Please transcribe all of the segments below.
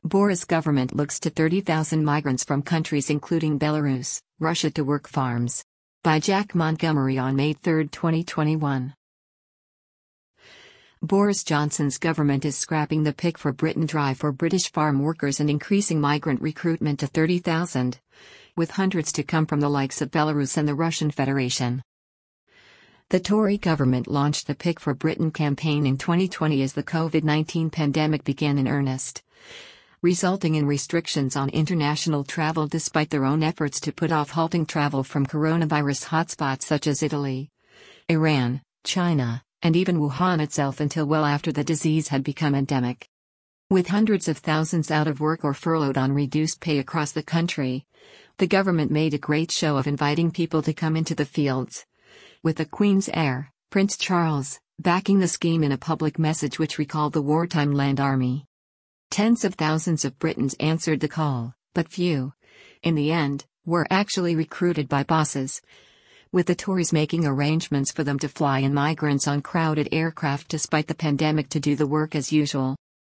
Boris government looks to 30,000 migrants from countries including Belarus, Russia to work farms. By Jack Montgomery on May 3, 2021. Boris Johnson's government is scrapping the Pick for Britain drive for British farm workers and increasing migrant recruitment to 30,000, with hundreds to come from the likes of Belarus and the Russian Federation. The Tory government launched the Pick for Britain campaign in 2020 as the COVID-19 pandemic began in earnest, resulting in restrictions on international travel despite their own efforts to put off halting travel from coronavirus hotspots such as Italy, Iran, China, and even Wuhan itself until well after the disease had become endemic. With hundreds of thousands out of work or furloughed on reduced pay across the country, the government made a great show of inviting people to come into the fields, with the Queen's heir, Prince Charles, backing the scheme in a public message which recalled the wartime Land Army. Tens of thousands of Britons answered the call, but few, in the end, were actually recruited by bosses, with the Tories making arrangements for them to fly in migrants on crowded aircraft despite the pandemic to do the work as usual.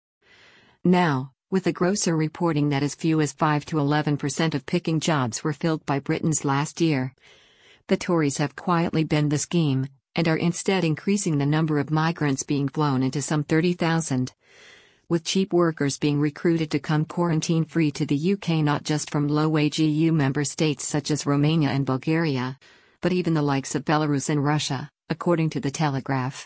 Now, with the grocer reporting that as few as 5 to 11% of picking jobs were filled by Britons last year, the Tories have quietly bent the scheme, and are instead increasing the number of migrants being flown into some 30,000. With cheap workers being recruited to come quarantine-free to the UK not just from low-wage EU member states such as Romania and Bulgaria, but even the likes of Belarus and Russia, according to The Telegraph.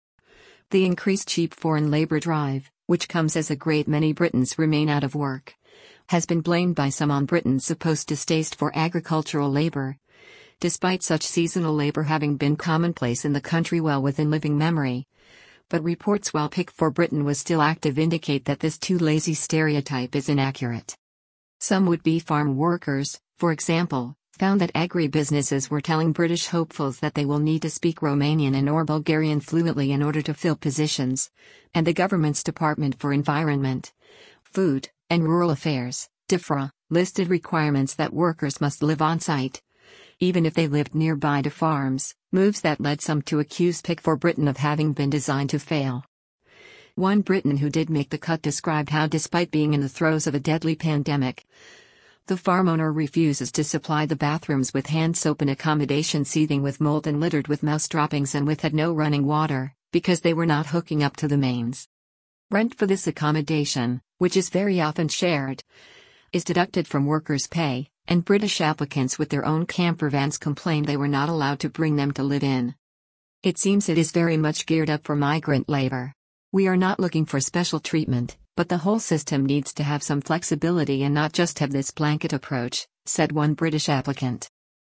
The increased cheap foreign labour drive, which comes as a great many Britons remain out of work, has been blamed by some on Britain's supposed distaste for agricultural labour, despite such seasonal labour having been commonplace in the country well within living memory. But reports while Pick for Britain was still active indicate that this too lazy stereotype is inaccurate. Some would-be farm workers, for example, found that agribusinesses were telling British hopefuls that they will need to speak Romanian and or Bulgarian fluently in order to fill positions, and the government's Department for Environment, Food, and Rural Affairs, DEFRA, listed requirements that workers must live on-site, even if they lived nearby to farms, moves that led some to accuse Pick for Britain of having been designed to fail. One Briton who did make the cut described how despite being in the throes of a deadly pandemic, the farm owner refuses to supply the bathrooms with hand soap and accommodation seething with mold and littered with mouse droppings and with had no running water, because they were not hooking up to the mains. Rent for this accommodation, which is very often shared, is deducted from workers' pay, and British applicants with their own camper vans complained they were not allowed to bring them to live in. It seems it is very much geared up for migrant labour. We are not looking for special treatment, but the whole system needs to have some flexibility and not just have this blanket approach, said one British applicant.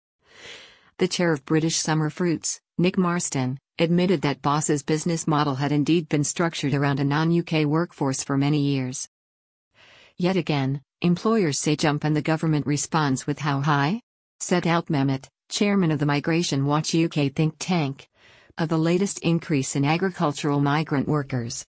The chair of British Summer Fruits, Nick Marston, admitted that Boss's business model had indeed been structured around a non-UK workforce for many years. Yet again, employers say jump and the government responds with how high? Said Alp Mehmet, chairman of the Migration Watch UK think tank, of the latest increase in agricultural migrant workers.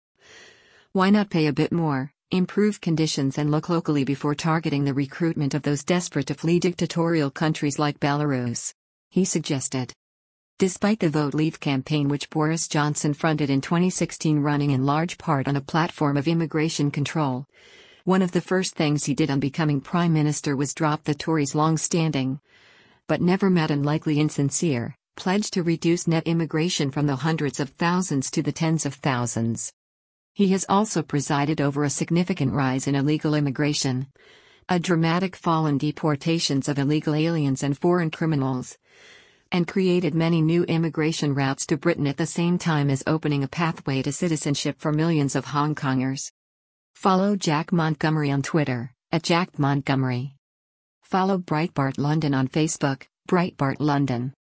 Why not pay a bit more, improve conditions and look locally before targeting the recruitment of those desperate to flee dictatorial countries like Belarus? He suggested. Despite the Vote Leave campaign which Boris Johnson fronted in 2016 running in large part on a platform of immigration control, one of the first things he did on becoming Prime Minister was drop the Tories' long-standing, but never met and likely insincere, pledge to reduce net immigration from the hundreds of thousands to the tens of thousands. He has also presided over a significant rise in illegal immigration, a dramatic fall in deportations of illegal aliens and foreign criminals, and created many new immigration routes to Britain at the same time as opening a pathway to citizenship for millions of Hong Kongers. Follow Jack Montgomery on Twitter, @JackMontgomery. Follow Breitbart London on Facebook, Breitbart London.